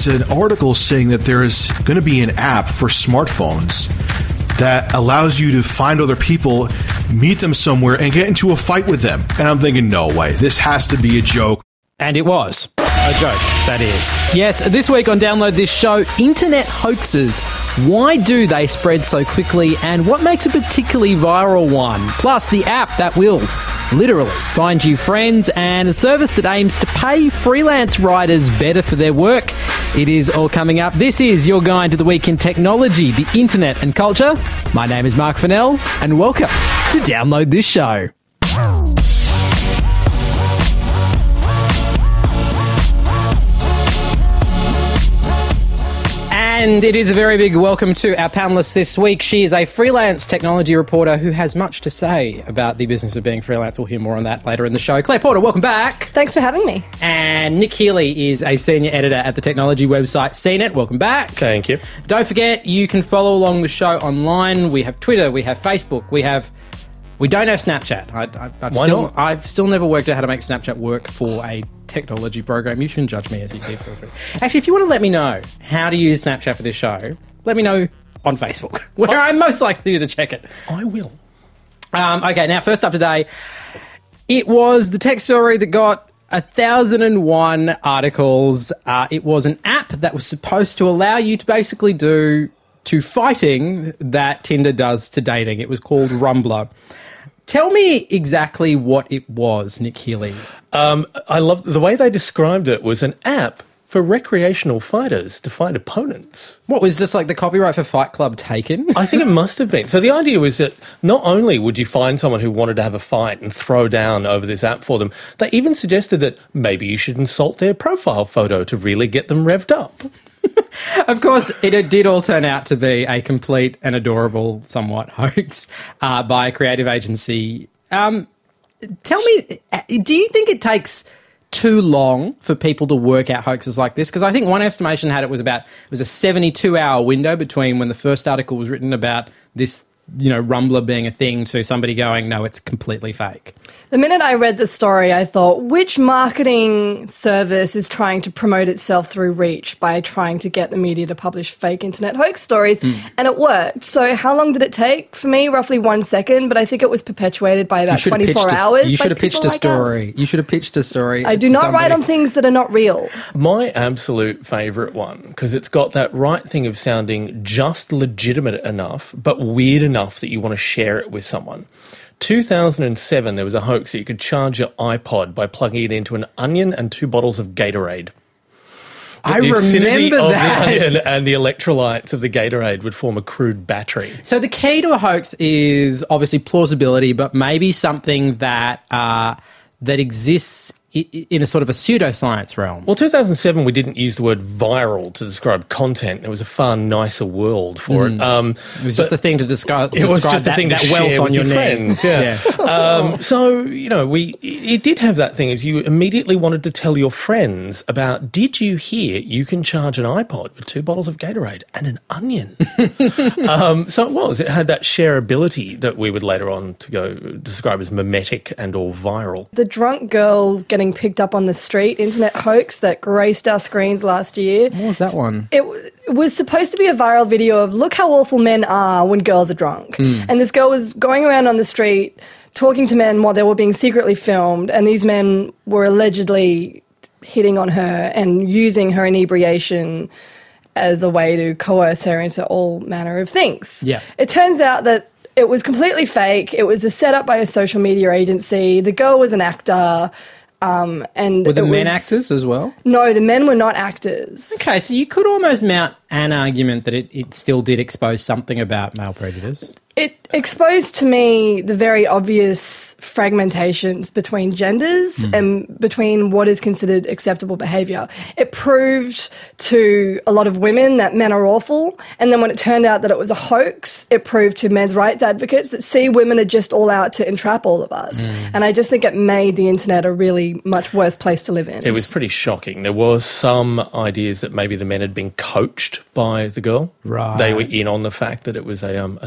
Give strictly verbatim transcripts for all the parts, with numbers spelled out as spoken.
was an article saying that there is going to be an app for smartphones that allows you to find other people, meet them somewhere, and get into a fight with them. And I'm thinking, no way, this has to be a joke. And it was. A joke, that is. Yes, this week on Download This Show, internet hoaxes. Why do they spread so quickly, and what makes a particularly viral one? Plus, the app that will literally find you friends, and a service that aims to pay freelance writers better for their work. It is all coming up. This is your guide to the week in technology, the internet and culture. My name is Mark Fennell, and welcome to Download This Show. And it is a very big welcome to our panellist this week. She is a freelance technology reporter who has much to say about the business of being freelance. We'll hear more on that later in the show. Claire Porter, welcome back. Thanks for having me. And Nick Healy is a senior editor at the technology website C net. Welcome back. Thank you. Don't forget, you can follow along the show online. We have Twitter, we have Facebook, we have... We don't have Snapchat. I, I, I've, Why still, not? I've still never worked out how to make Snapchat work for a technology program. You shouldn't judge me as you do. Feel free. Actually, if you want to let me know how to use Snapchat for this show, let me know on Facebook, where oh. I'm most likely to check it. I will. Um, okay, now, first up today, it was the tech story that got one thousand one articles. Uh, it was an app that was supposed to allow you to basically do to fighting that Tinder does to dating. It was called Rumbler. Tell me exactly what it was, Nick Healy. Um, I love the way they described it was an app for recreational fighters to fight opponents. What, was just like the copyright for Fight Club taken? I think it must have been. So the idea was that not only would you find someone who wanted to have a fight and throw down over this app for them, they even suggested that maybe you should insult their profile photo to really get them revved up. Of course, it did all turn out to be a complete and adorable, somewhat, hoax uh, by a creative agency. Um, tell me, do you think it takes too long for people to work out hoaxes like this? Because I think one estimation had it was about, it was a seventy-two hour window between when the first article was written about this, you know, Rumbler being a thing to somebody going, no, it's completely fake. The minute I read the story, I thought, which marketing service is trying to promote itself through reach by trying to get the media to publish fake internet hoax stories? Mm. And it worked. So how long did it take? For me, roughly one second, but I think it was perpetuated by about twenty-four hours. A, you should have pitched a like story. us. You should have pitched a story. I do not somebody. write on things that are not real. My absolute favourite one, because it's got that right thing of sounding just legitimate enough, but weird enough that you want to share it with someone. two thousand seven, there was a hoax that you could charge your iPod by plugging it into an onion and two bottles of Gatorade. I the remember of that. The onion and the electrolytes of the Gatorade would form a crude battery. So the key to a hoax is obviously plausibility, but maybe something that uh, that exists in a sort of a pseudoscience realm. Well, two thousand seven, we didn't use the word viral to describe content. It was a far nicer world for mm. it. Um, it was just a thing to describe. It was just that, a thing that to welt share on with your, your knee. friends. Yeah. yeah. um, so you know, we it did have that thing as you immediately wanted to tell your friends about. Did you hear you can charge an iPod with two bottles of Gatorade and an onion? um, so it was. It had that shareability that we would later on to go describe as mimetic and or viral. The drunk girl getting picked up on the street internet hoax that graced our screens last year. What was that one? It, it was supposed to be a viral video of look how awful men are when girls are drunk. Mm. And this girl was going around on the street talking to men while they were being secretly filmed, and these men were allegedly hitting on her and using her inebriation as a way to coerce her into all manner of things. Yeah. It turns out that it was completely fake. It was a setup by a social media agency. The girl was an actor. Um, and were the it men was, actors as well? No, the men were not actors. Okay, so you could almost mount an argument that it, it still did expose something about male prejudice. It exposed to me the very obvious fragmentations between genders mm. and between what is considered acceptable behaviour. It proved to a lot of women that men are awful, and then when it turned out that it was a hoax, it proved to men's rights advocates that, see, women are just all out to entrap all of us. Mm. And I just think it made the internet a really much worse place to live in. It was pretty shocking. There was some ideas that maybe the men had been coached by the girl. Right. They were in on the fact that it was a, um, a setup.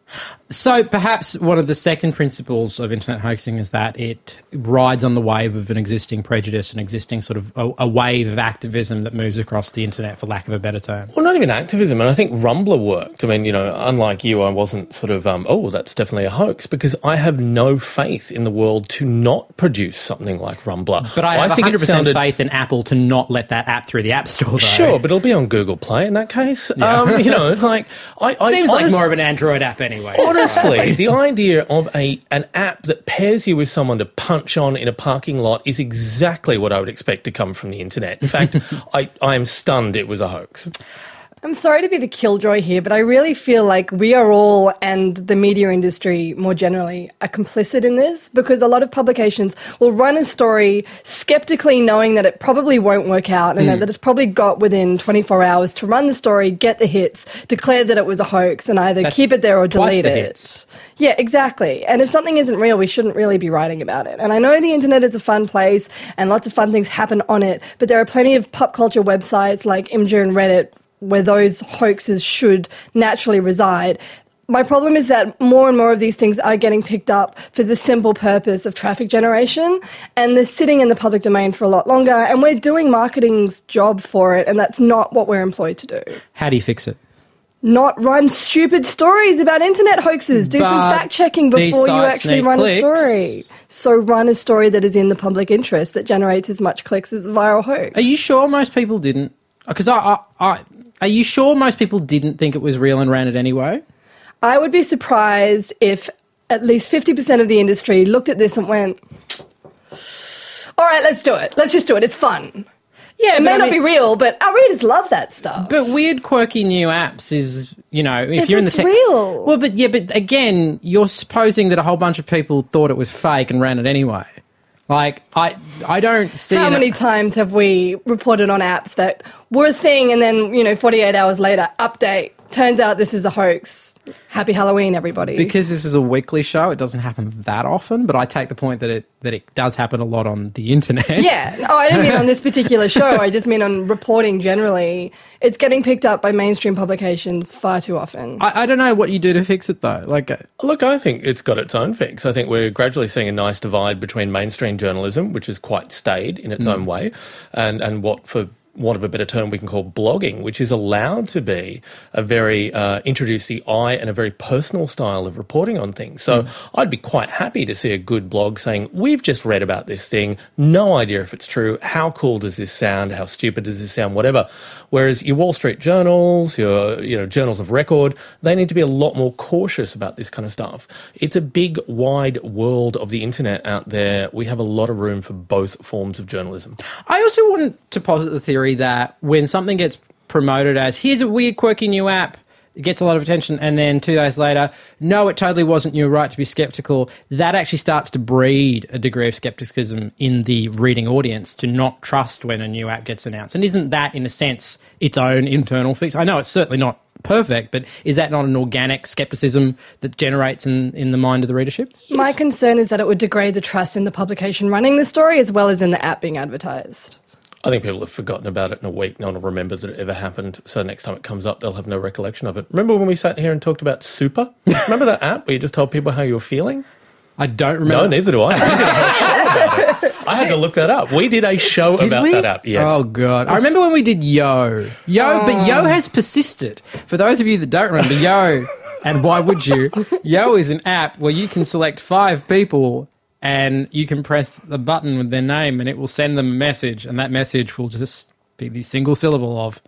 So perhaps one of the second principles of internet hoaxing is that it rides on the wave of an existing prejudice, an existing sort of a, a wave of activism that moves across the internet, for lack of a better term. Well, not even activism, and I think Rumbler worked. I mean, you know, unlike you, I wasn't sort of, um, oh, that's definitely a hoax, because I have no faith in the world to not produce something like Rumbler. But I have I one think hundred percent sounded... faith in Apple to not let that app through the App Store, though. Sure, but it'll be on Google Play in that case. Yeah. Um, you know, it's like... I, I Seems honest, like more of an Android app anyway. Honestly, the idea of a an app that pairs you with someone to punch on in a parking lot is exactly what I would expect to come from the internet. In fact, I, I am stunned it was a hoax. I'm sorry to be the killjoy here, but I really feel like we are all, and the media industry more generally, are complicit in this, because a lot of publications will run a story skeptically knowing that it probably won't work out and mm. that it's probably got within twenty-four hours to run the story, get the hits, declare that it was a hoax, and either That's keep it there or delete the it. Hits. Yeah, exactly. And if something isn't real, we shouldn't really be writing about it. And I know the internet is a fun place and lots of fun things happen on it, but there are plenty of pop culture websites like Imgur and Reddit where those hoaxes should naturally reside. My problem is that more and more of these things are getting picked up for the simple purpose of traffic generation, and they're sitting in the public domain for a lot longer, and we're doing marketing's job for it, and that's not what we're employed to do. How do you fix it? Not run stupid stories about internet hoaxes. Do But some fact-checking before you actually run clicks. a story. So run a story that is in the public interest, that generates as much clicks as a viral hoax. Are you sure most people didn't? Because I... I, I Are you sure most people didn't think it was real and ran it anyway? I would be surprised if at least fifty percent of the industry looked at this and went, all right, let's do it. Let's just do it. It's fun. Yeah, it may I not mean, be real, but our readers love that stuff. But weird, quirky new apps is, you know, if, if you're in the it's tech, real. Well, but yeah, but again, you're supposing that a whole bunch of people thought it was fake and ran it anyway. Like, I I don't see... How an, many times have we reported on apps that were a thing and then, you know, forty-eight hours later, update, turns out this is a hoax. Happy Halloween, everybody. Because this is a weekly show, it doesn't happen that often, but I take the point that it that it does happen a lot on the internet. Yeah. No, I didn't mean on this particular show. I just mean on reporting generally. It's getting picked up by mainstream publications far too often. I, I don't know what you do to fix it, though. Like, Look, I think it's got its own fix. I think we're gradually seeing a nice divide between mainstream journalism, which is quite staid in its mm. own way, and, and what, for want of a better term, we can call blogging, which is allowed to be a very, uh, introduce the eye and a very personal style of reporting on things. So mm. I'd be quite happy to see a good blog saying, we've just read about this thing, no idea if it's true, how cool does this sound, how stupid does this sound, whatever. Whereas your Wall Street journals, your, you know, journals of record, they need to be a lot more cautious about this kind of stuff. It's a big, wide world of the internet out there. We have a lot of room for both forms of journalism. I also want to posit the theory that when something gets promoted as, here's a weird, quirky new app, it gets a lot of attention, and then two days later, no, it totally wasn't, you're right to be skeptical, that actually starts to breed a degree of skepticism in the reading audience to not trust when a new app gets announced. And isn't that, in a sense, its own internal fix? I know it's certainly not perfect, but is that not an organic skepticism that generates in, in the mind of the readership? Yes. My concern is that it would degrade the trust in the publication running the story as well as in the app being advertised. I think people have forgotten about it in a week. No one will remember that it ever happened. So next time it comes up, they'll have no recollection of it. Remember when we sat here and talked about Super? Remember that app where you just told people how you were feeling? I don't remember. No, neither do I. We did a whole show about it. I had to look that up. We did a show did about we? that app, yes. Oh, God. I remember when we did Yo. Yo, oh. But Yo has persisted. For those of you that don't remember, Yo, and why would you? Yo is an app where you can select five people and you can press the button with their name and it will send them a message, and that message will just be the single syllable of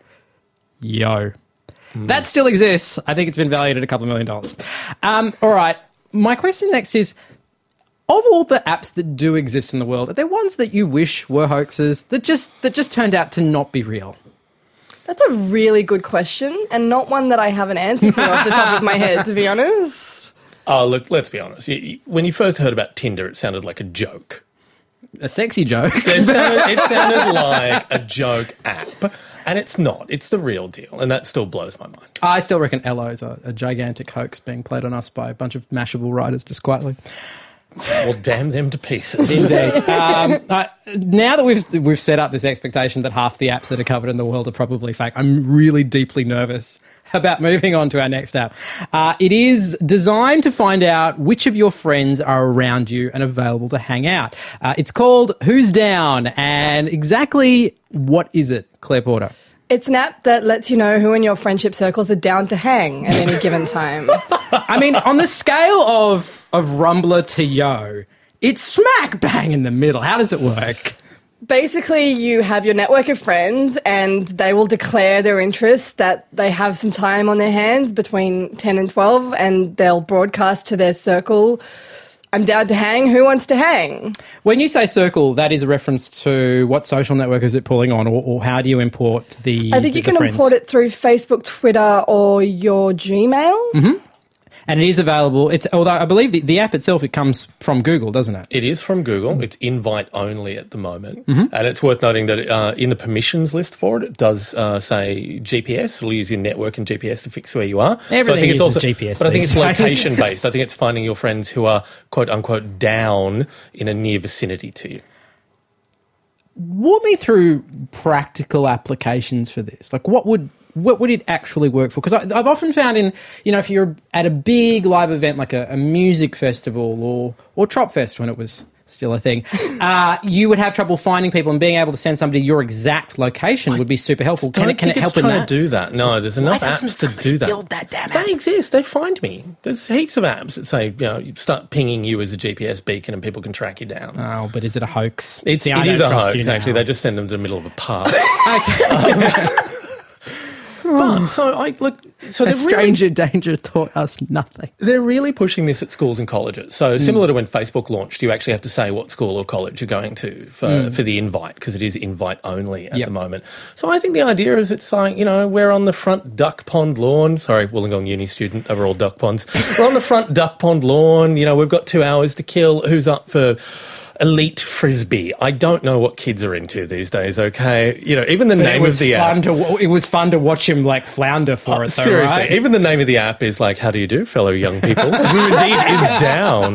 Yo. Mm. That still exists. I think it's been valued at a couple of million dollars. Um, all right. My question next is, of all the apps that do exist in the world, are there ones that you wish were hoaxes that just that just turned out to not be real? That's a really good question, and not one that I have an answer to off the top of my head, to be honest. Oh, look, let's be honest. When you first heard about Tinder, it sounded like a joke. A sexy joke. It sounded, it sounded like a joke app, and it's not. It's the real deal, and that still blows my mind. I still reckon Ello is a, a gigantic hoax being played on us by a bunch of Mashable writers just quietly. Well, damn them to pieces. Indeed. um, uh, now that we've we've set up this expectation that half the apps that are covered in the world are probably fake, I'm really deeply nervous about moving on to our next app. Uh, it is designed to find out which of your friends are around you and available to hang out. Uh, it's called Who's Down, and exactly what is it, Claire Porter? It's an app that lets you know who in your friendship circles are down to hang at any given time. I mean, on the scale of of Rumbler to Yo, it's smack bang in the middle. How does it work? Basically, you have your network of friends and they will declare their interests that they have some time on their hands between ten and twelve, and they'll broadcast to their circle, I'm down to hang, who wants to hang? When you say circle, that is a reference to what social network is it pulling on, or, or how do you import the I think you the can friends? import it through Facebook, Twitter, or your Gmail. Mm-hmm. And it is available. It's although I believe the, the app itself, it comes from Google, doesn't it? It is from Google. It's invite only at the moment. Mm-hmm. And it's worth noting that uh, in the permissions list for it, it does uh, say G P S. It'll use your network and G P S to fix where you are. Everything so I think it's uses also, G P S But I think it's these days. location-based. I think it's finding your friends who are, quote-unquote, down in a near vicinity to you. Walk me through practical applications for this. Like, what would... what would it actually work for? Because I've often found in, you know, if you're at a big live event like a, a music festival or or Tropfest when it was still a thing, uh, you would have trouble finding people, and being able to send somebody your exact location would be super helpful. Can Don't it, can think it help it's in trying that? to do that. No, there's enough Why doesn't apps to somebody do that. build that damn They app? exist. They find me. There's heaps of apps that say, you know, you start pinging you as a G P S beacon and people can track you down. Oh, but is it a hoax? It's, See, it I is don't a trust hoax, you now. actually. They just send them to the middle of a park. Okay. But, so, I look, so A they're really, stranger danger taught us nothing. they're really pushing this at schools and colleges. So similar to when Facebook launched, you actually have to say what school or college you're going to for, mm. for the invite, because it is invite only at yep. the moment. So I think the idea is it's like, you know, we're on the front duck pond lawn. Sorry, Wollongong Uni student, they were all duck ponds. We're on the front duck pond lawn. You know, we've got two hours to kill. Who's up for elite frisbee? I don't know what kids are into these days, okay? You know, even the But name it was of the fun app. to it was fun to watch him like flounder for Oh, it though, seriously, right? even the name of the app is like, how do you do, fellow young people? Who indeed is down.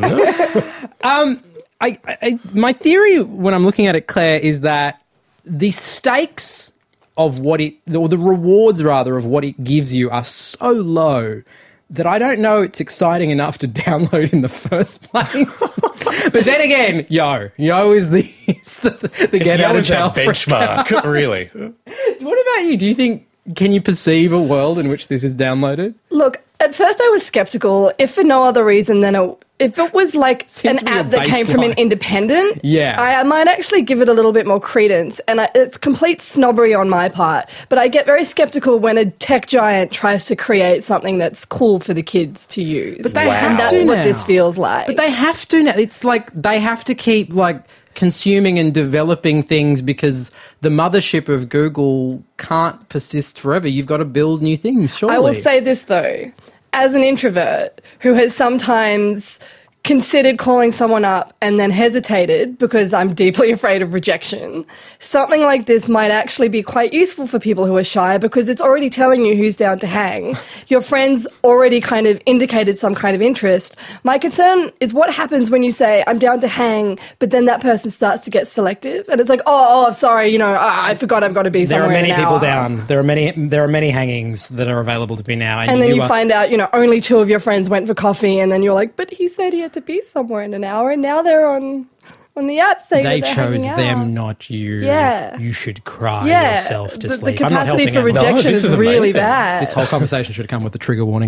um, I, I, my theory when I'm looking at it, Claire, is that the stakes of what it, or the rewards rather, of what it gives you are so low that I don't know it's exciting enough to download in the first place. But then again, Yo. Yo is the, is the, the get out of jail free benchmark, really. What about you? Do you think, can you perceive a world in which this is downloaded? Look, at first I was skeptical, if for no other reason than a, if it was like Seems an to be a app that came from an baseline. independent, Yeah. I, I might actually give it a little bit more credence. And I, it's complete snobbery on my part, but I get very skeptical when a tech giant tries to create something that's cool for the kids to use. But they Wow. have and that's to what now. this feels like. But they have to now. It's like they have to keep like consuming and developing things because the mothership of Google can't persist forever. You've got to build new things, surely. I will say this though, as an introvert who has sometimes considered calling someone up and then hesitated because I'm deeply afraid of rejection, something like this might actually be quite useful for people who are shy because it's already telling you who's down to hang. Your friends already kind of indicated some kind of interest. My concern is what happens when you say, I'm down to hang, but then that person starts to get selective and it's like, oh, oh sorry, you know, I, I forgot I've got to be there are somewhere many in an people hour. down. There are many. There are many hangings that are available to me now, And then you are- find out, you know, only two of your friends went for coffee, and then you're like, but he said he had to be somewhere in an hour, and now they're on on the app saying they that they're chose hanging them, out. not you. Yeah. You should cry Yeah, yourself to the, the sleep. I'm not capacity helping for anyone. rejection No, this is, is really amazing. bad. This whole conversation should have come with a trigger warning.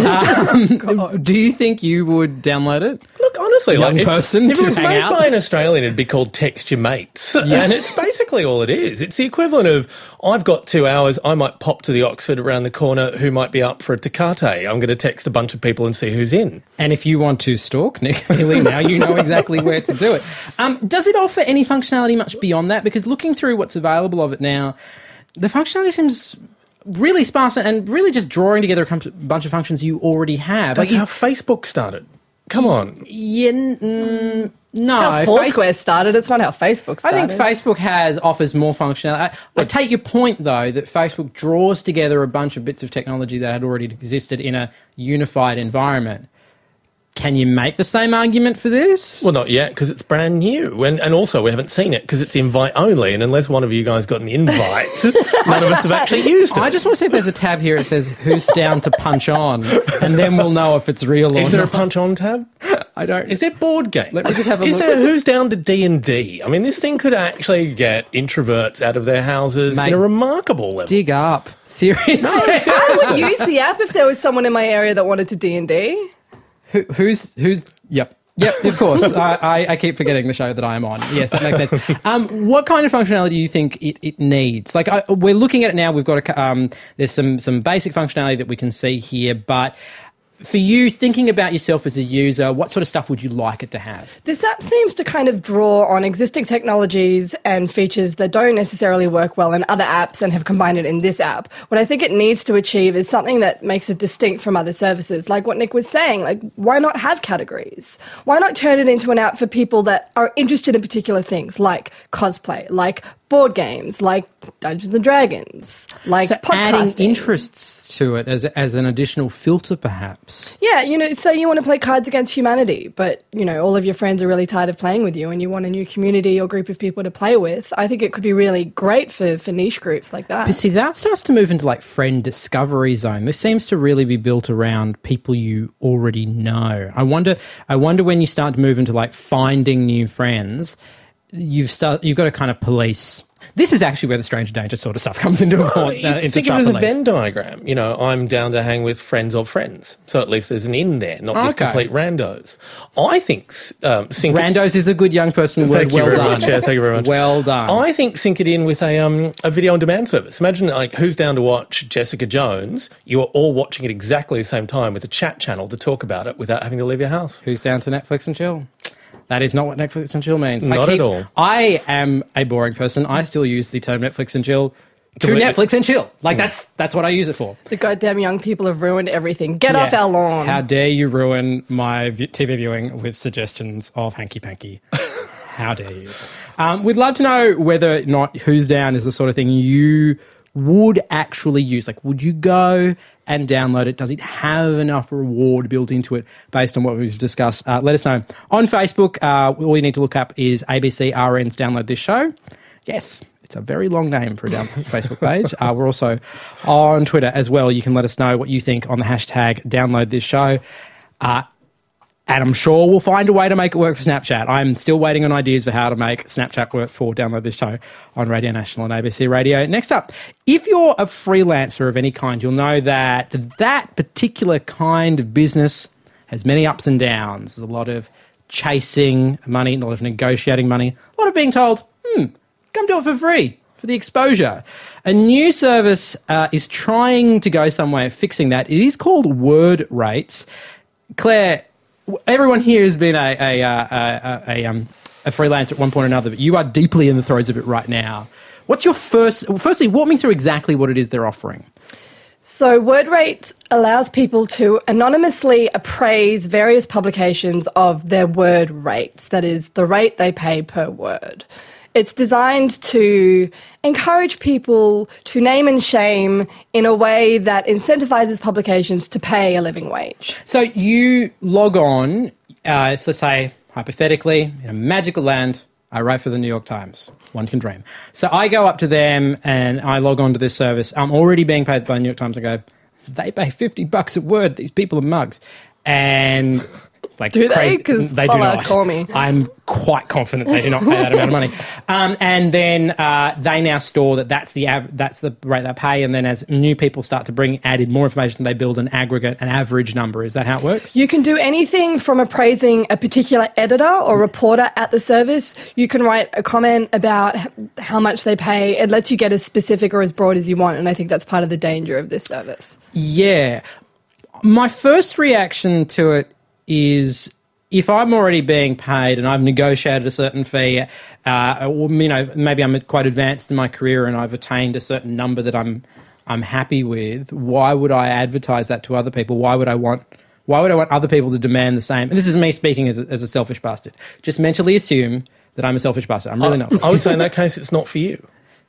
Um, do you think you would download it? Look, honestly, Young like, if, person if to it was hang made out? by an Australian, it'd be called Text Your Mates. And it's basically all it is. It's the equivalent of, I've got two hours, I might pop to the Oxford around the corner, who might be up for a Tecate? I'm going to text a bunch of people and see who's in. And if you want to stalk Nick Healy now, you know exactly where to do it. Um, does it offer any functionality much beyond that? Because looking through what's available of it now, the functionality seems really sparse and really just drawing together a com- bunch of functions you already have. That's like, how Facebook started. Come on. yeah, mm, no. how Face- Foursquare started. It's not how Facebook I started. think Facebook has offers more functionality. I, I take your point, though, that Facebook draws together a bunch of bits of technology that had already existed in a unified environment. Can you make the same argument for this? Well, not yet, because it's brand new. And, and also, we haven't seen it because it's invite only. And unless one of you guys got an invite, none of us have actually used it. I just want to see if there's a tab here that says, who's down to punch on? And then we'll know if it's real or not. Is there a punch on tab? I don't... Is there board games? Let me just have a Is look. there who's down to D and D? I mean, this thing could actually get introverts out of their houses Mate, in a remarkable level. Dig up. Seriously? I would use the app if there was someone in my area that wanted to D and D. Who, who's... who's... Yep. Yep, of course. I, I, I keep forgetting the show that I'm on. Yes, that makes sense. Um, what kind of functionality do you think it, it needs? Like, I, we're looking at it now. We've got a, um, there's some some basic functionality that we can see here, but for you, thinking about yourself as a user, what sort of stuff would you like it to have? This app seems to kind of draw on existing technologies and features that don't necessarily work well in other apps and have combined it in this app. What I think it needs to achieve is something that makes it distinct from other services, like what Nick was saying. Like, why not have categories? Why not turn it into an app for people that are interested in particular things, like cosplay, like board games, like Dungeons and Dragons, like So adding podcasting. interests to it as as an additional filter, perhaps. Yeah, you know, say you want to play Cards Against Humanity, but, you know, all of your friends are really tired of playing with you and you want a new community or group of people to play with. I think it could be really great for, for niche groups like that. But see, that starts to move into like friend discovery zone. This seems to really be built around people you already know. I wonder, I wonder when you start to move into like finding new friends, you've start, you've got to kind of police. This is actually where the stranger danger sort of stuff comes into Well, uh, into think of it as a belief. Venn diagram. You know, I'm down to hang with friends of friends. So at least there's an in there, not just Okay. complete randos. I think um, sync Randos is a good young person word. Thank you Well very done. much. Yeah, thank you very much. Well done. I think sync it in with a um, a video on demand service. Imagine like who's down to watch Jessica Jones. You are all watching it exactly the same time with a chat channel to talk about it without having to leave your house. Who's down to Netflix and chill? That is not what Netflix and chill means. I Not keep- at all. I am a boring person. I still use the term Netflix and chill to Completely. Netflix and chill. Like that's that's what I use it for. The goddamn young people have ruined everything. Get off Yeah. our lawn. How dare you ruin my v- T V viewing with suggestions of hanky panky? How dare you? Um, we'd love to know whether or not Who's Down is the sort of thing you would actually use. Like, would you go and download it? Does it have enough reward built into it based on what we've discussed? Uh, let us know. On Facebook, uh, all you need to look up is A B C R N's Download This Show. Yes, it's a very long name for a down Facebook page. Uh, we're also on Twitter as well. You can let us know what you think on the hashtag Download This Show. Uh, and I'm sure we'll find a way to make it work for Snapchat. I'm still waiting on ideas for how to make Snapchat work for Download This Show on Radio National and A B C Radio. Next up, if you're a freelancer of any kind, you'll know that that particular kind of business has many ups and downs. There's a lot of chasing money, a lot of negotiating money, a lot of being told, hmm, come do it for free, for the exposure. A new service uh, is trying to go somewhere fixing that. It is called Word Rates. Claire, everyone here has been a a, a, a, a, um, a freelancer at one point or another, but you are deeply in the throes of it right now. What's your first... Firstly, walk me through exactly what it is they're offering. So WordRate allows people to anonymously appraise various publications of their word rates, that is, the rate they pay per word. It's designed to encourage people to name and shame in a way that incentivizes publications to pay a living wage. So you log on, uh, so say, hypothetically, in a magical land, I write for the New York Times. One can dream. So I go up to them and I log on to this service. I'm already being paid by the New York Times. I go, they pay fifty bucks a word. These people are mugs. And... Like Do they? crazy- 'Cause they do holla, not. call me. I'm quite confident they do not pay that amount of money. Um, and then uh, they now store that that's the av- that's the rate they pay. And then as new people start to bring add in more information, they build an aggregate, an average number. Is that how it works? You can do anything from appraising a particular editor or reporter at the service. You can write a comment about h- how much they pay. It lets you get as specific or as broad as you want, and I think that's part of the danger of this service. Yeah. My first reaction to it is if I'm already being paid and I've negotiated a certain fee, uh, or, you know, maybe I'm quite advanced in my career and I've attained a certain number that I'm I'm happy with, why would I advertise that to other people? Why would I want why would I want other people to demand the same? And this is me speaking as a, as a selfish bastard. Just mentally assume that I'm a selfish bastard. I'm really I, not. I would say in that case it's not for you.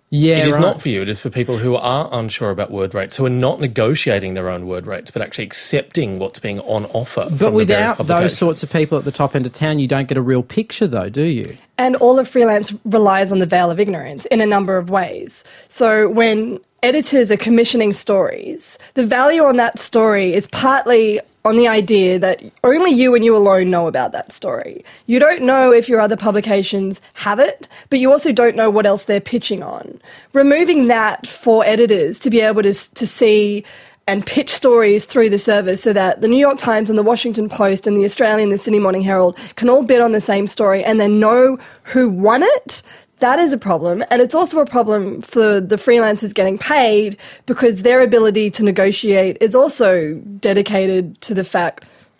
Yeah, It is right. not for you. It is for people who are unsure about word rates, who are not negotiating their own word rates, but actually accepting what's being on offer. But from the various without those publications. sorts of people at the top end of town, you don't get a real picture, though, do you? And all of freelance relies on the veil of ignorance in a number of ways. So when editors are commissioning stories, the value on that story is partly on the idea that only you and you alone know about that story. You don't know if your other publications have it, but you also don't know what else they're pitching on. Removing that for editors to be able to, to see and pitch stories through the service so that the New York Times and the Washington Post and the Australian, the Sydney Morning Herald can all bid on the same story and then know who won it, that is a problem. And it's also a problem for the freelancers getting paid because their ability to negotiate is also dedicated to the fact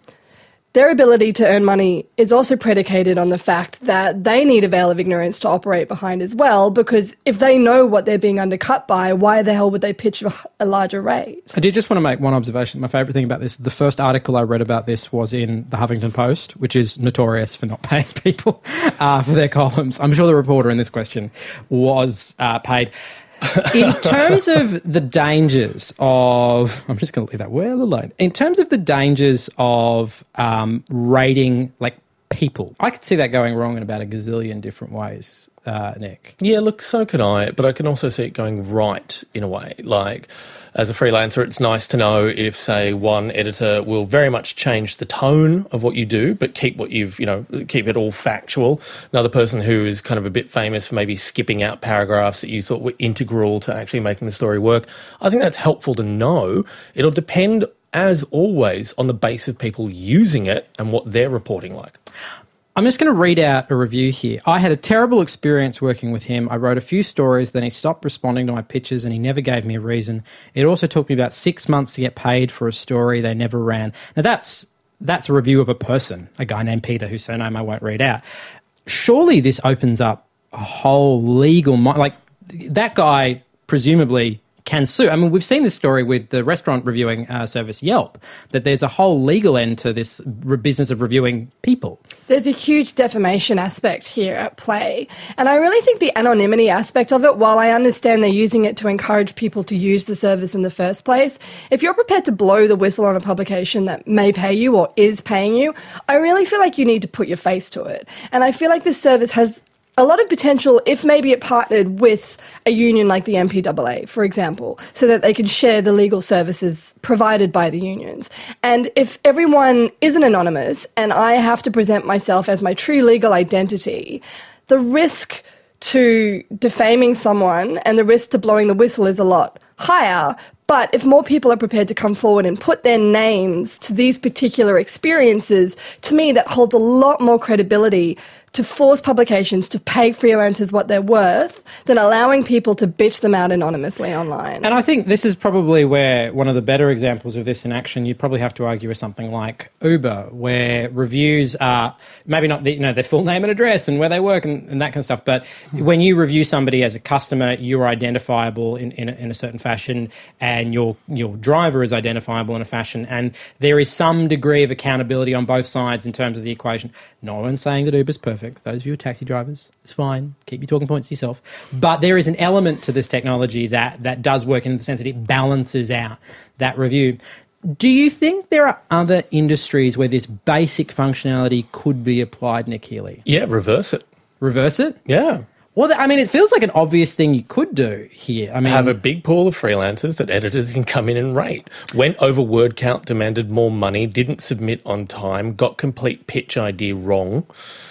their ability to earn money is also predicated on the fact that they need a veil of ignorance to operate behind as well, because if they know what they're being undercut by, why the hell would they pitch a larger rate? I did just want to make one observation. My favourite thing about this, the first article I read about this was in the Huffington Post, which is notorious for not paying people uh, for their columns. I'm sure the reporter in this question was uh, paid. In terms of the dangers of, I'm just going to leave that well alone. In terms of the dangers of um, rating like people, I could see that going wrong in about a gazillion different ways, uh, Nick. Yeah, look, so can I, but I can also see it going right in a way. Like, as a freelancer, it's nice to know if, say, one editor will very much change the tone of what you do, but keep what you've, you know, keep it all factual. Another person who is kind of a bit famous for maybe skipping out paragraphs that you thought were integral to actually making the story work. I think that's helpful to know. It'll depend, as always, on the base of people using it and what they're reporting like. I'm just going to read out a review here. I had a terrible experience working with him. I wrote a few stories, then he stopped responding to my pitches and he never gave me a reason. It also took me about six months to get paid for a story they never ran. Now, that's that's a review of a person, a guy named Peter, whose surname I won't read out. Surely this opens up a whole legal... Mo- like, that guy presumably can sue. I mean, we've seen this story with the restaurant reviewing uh, service Yelp, that there's a whole legal end to this re- business of reviewing people. There's a huge defamation aspect here at play. And I really think the anonymity aspect of it, while I understand they're using it to encourage people to use the service in the first place, if you're prepared to blow the whistle on a publication that may pay you or is paying you, I really feel like you need to put your face to it. And I feel like this service has a lot of potential if maybe it partnered with a union like the M P A A, for example, so that they can share the legal services provided by the unions. And if everyone isn't anonymous and I have to present myself as my true legal identity, the risk to defaming someone and the risk to blowing the whistle is a lot higher. But if more people are prepared to come forward and put their names to these particular experiences, to me that holds a lot more credibility to force publications to pay freelancers what they're worth than allowing people to bitch them out anonymously online. And I think this is probably where one of the better examples of this in action you'd probably have to argue is something like Uber, where reviews are maybe not the, you know, their full name and address and where they work and, and that kind of stuff, but mm. when you review somebody as a customer, you're identifiable in, in, a, in a certain fashion and your your driver is identifiable in a fashion, and there is some degree of accountability on both sides in terms of the equation. No one's saying that Uber's perfect. Those of you who are taxi drivers, it's fine. Keep your talking points to yourself. But there is an element to this technology that, that does work in the sense that it balances out that review. Do you think there are other industries where this basic functionality could be applied, Nick Healy? Yeah, reverse it. Reverse it? Yeah. Well, I mean, it feels like an obvious thing you could do here. I mean, have a big pool of freelancers that editors can come in and rate. Went over word count, demanded more money, didn't submit on time, got complete pitch idea wrong.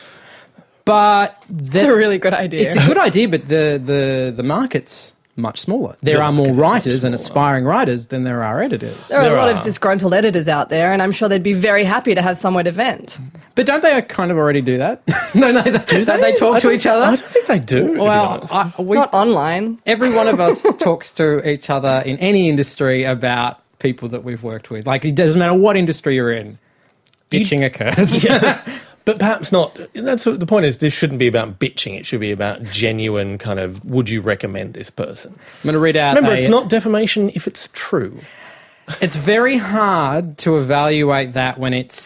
But it's a really good idea. It's a good idea, but the the, the market's much smaller. There The are more market is writers much and smaller. aspiring writers than there are editors. There are There a lot are. of disgruntled editors out there, and I'm sure they'd be very happy to have somewhere to vent. But don't they kind of already do that? no, no, they, do they? they talk I to don't- each other? I don't think they do, to be Well, honest. I, we, Not online. every one of us talks to each other in any industry about people that we've worked with. Like, it doesn't matter what industry you're in. Bitching occurs. But perhaps not. That's what the point is. This shouldn't be about bitching. It should be about genuine kind of, would you recommend this person? I'm going to read out Remember, a- it's not defamation if it's true. It's very hard to evaluate that when it's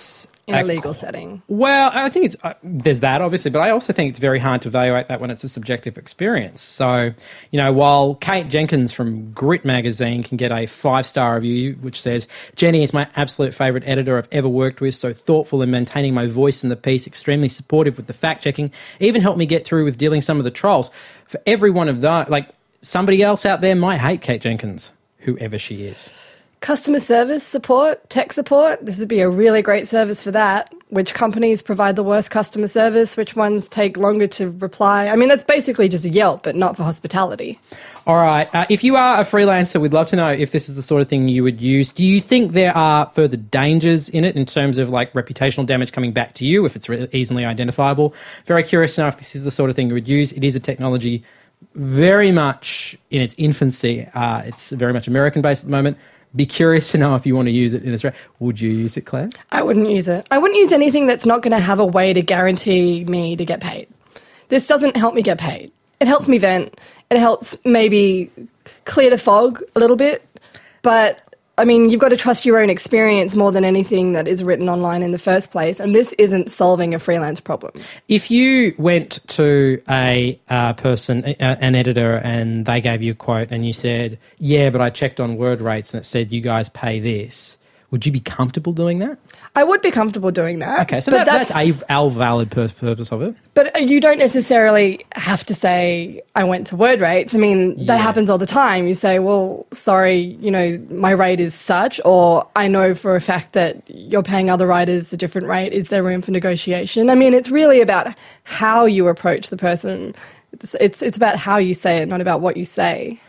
in a legal setting. Well, I think it's uh, there's that obviously, but I also think it's very hard to evaluate that when it's a subjective experience. So, you know, while Kate Jenkins from Grit magazine can get a five-star review which says, Jenny is my absolute favourite editor I've ever worked with, so thoughtful in maintaining my voice in the piece, extremely supportive with the fact-checking, even helped me get through with dealing some of the trolls. For every one of those, like, somebody else out there might hate Kate Jenkins, whoever she is. Customer service support, tech support, this would be a really great service for that. Which companies provide the worst customer service? Which ones take longer to reply? I mean, that's basically just a Yelp, but not for hospitality. All right. Uh, if you are a freelancer, we'd love to know if this is the sort of thing you would use. Do you think there are further dangers in it in terms of like reputational damage coming back to you if it's re- easily identifiable? Very curious to know if this is the sort of thing you would use. It is a technology very much in its infancy. Uh, it's very much American-based at the moment. Be curious to know if you want to use it in Australia. Would you use it, Claire? I wouldn't use it. I wouldn't use anything that's not going to have a way to guarantee me to get paid. This doesn't help me get paid. It helps me vent. It helps maybe clear the fog a little bit. But, I mean, you've got to trust your own experience more than anything that is written online in the first place. And this isn't solving a freelance problem. If you went to a uh, person, uh, an editor, and they gave you a quote and you said, yeah, but I checked on word rates and it said you guys pay this, would you be comfortable doing that? I would be comfortable doing that. Okay, so that, that's, that's a, a valid pur- purpose of it. But you don't necessarily have to say, I went to word rates. I mean, that yeah. happens all the time. You say, well, sorry, you know, my rate is such, or I know for a fact that you're paying other writers a different rate. Is there room for negotiation? I mean, it's really about how you approach the person. It's, it's, it's about how you say it, not about what you say.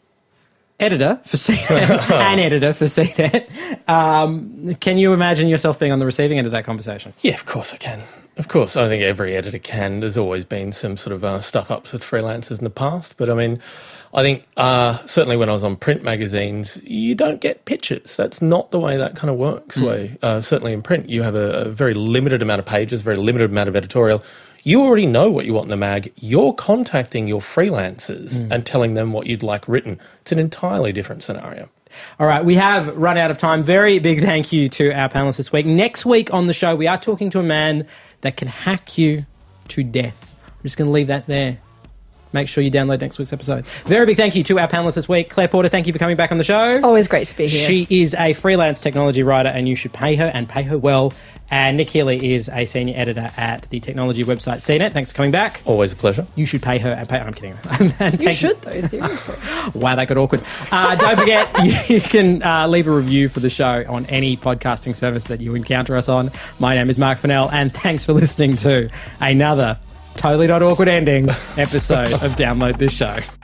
Editor for C net, an editor for C net. Um, can you imagine yourself being on the receiving end of that conversation? Yeah, of course I can. Of course, I think every editor can. There's always been some sort of uh, stuff-ups with freelancers in the past. But, I mean, I think uh, certainly when I was on print magazines, you don't get pitches. That's not the way that kind of works. Mm. Way uh, certainly in print, you have a, a very limited amount of pages, very limited amount of editorial. You already know what you want in the mag. You're contacting your freelancers mm. and telling them what you'd like written. It's an entirely different scenario. All right, we have run out of time. Very big thank you to our panellists this week. Next week on the show, we are talking to a man that can hack you to death. I'm just going to leave that there. Make sure you download next week's episode. Very big thank you to our panellists this week. Claire Porter, thank you for coming back on the show. Always great to be here. She is a freelance technology writer and you should pay her and pay her well. And Nick Healy is a senior editor at the technology website C net. Thanks for coming back. Always a pleasure. You should pay her and pay... I'm kidding. You should, though, seriously. Wow, that got awkward. Uh, don't forget, you, you can uh, leave a review for the show on any podcasting service that you encounter us on. My name is Mark Fennell, and thanks for listening to another totally not awkward ending episode of Download This Show.